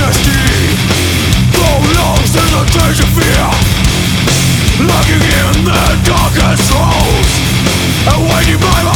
honesty prolongs in the days of fear, lurking in the darkest holes, awaiting my